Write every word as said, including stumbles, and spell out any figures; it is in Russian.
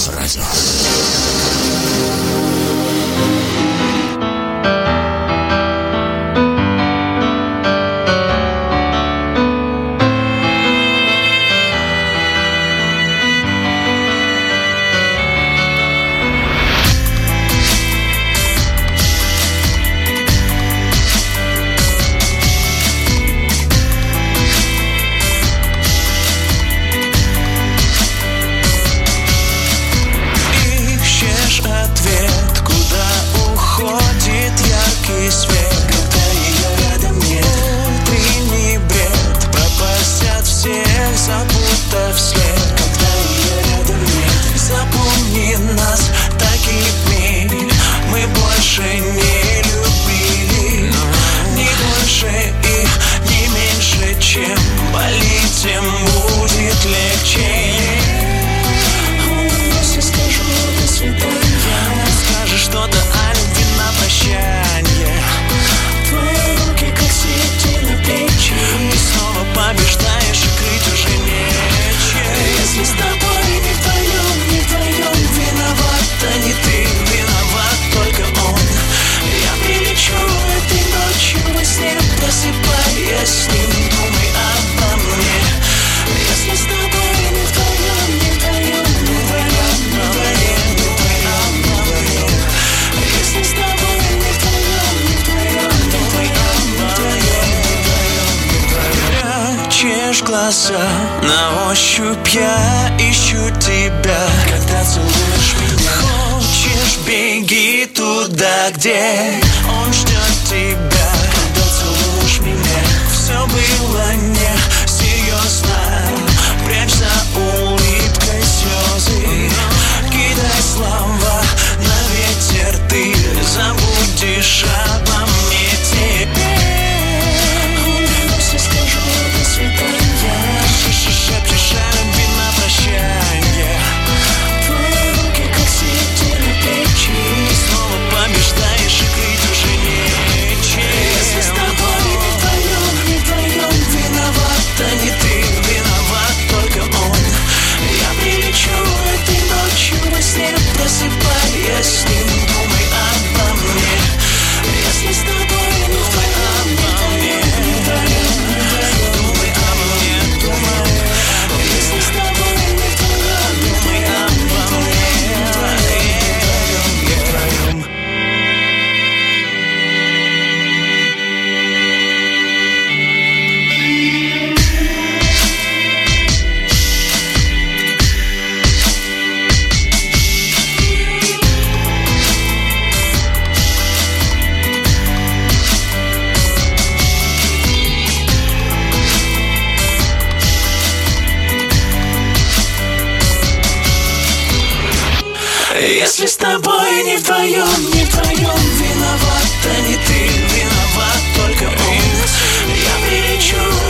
Радио. Запутав след, когда ее рядом нет. Запомни нас такими, мы больше не любили. Не больше и не меньше, чем болеть им будет легче. Если скажу до свидания, скажешь что-то о любви на прощанье. Твои руки как сети на плечи, ты снова побеждаешь, и крыть уже нечем. Если с тобой не вдвоем, не вдвоем виновата не ты, виноват только он. Я прилечу этой ночью во сне, просыпаясь с ним, думай обо мне. Если с тобой не вдвоем, не вдвоем, не вдвоем, не вдвоем, не вдвоем, не вдвоем. Если с тобой не вдвоем, не вдвоем, не вдвоем, не вдвоем, не вдвоем, не вдвоем. Прячешь глаза, на ощупь я ищу тебя. Когда целуешь меня, хочешь, беги туда, где он ждет тебя. Когда целуешь меня, все было не серьезно. Прячь за улыбкой слезы, кидай слова на ветер, ты забудешь обо мне теперь. Если скажу до свидания, шепчешь о любви на прощанье. Твои руки как сети на плечи, ты снова побеждаешь, и крыть уже нечем. Если с тобой не вдвоем, не вдвоем виновата не ты, виноват только он. Я прилечу этой ночью во сне, просыпаясь с ним, думай обо мне. Если с тобой не вдвоем, не вдвоем, не вдвоем, не вдвоем, думай обо мне, думай. Если с тобой не вдвоем, думай обо мне, не вдвоем, не вдвоем. Если с тобой не вдвоем, не вдвоем виновата не ты, виноват только он. Я прилечу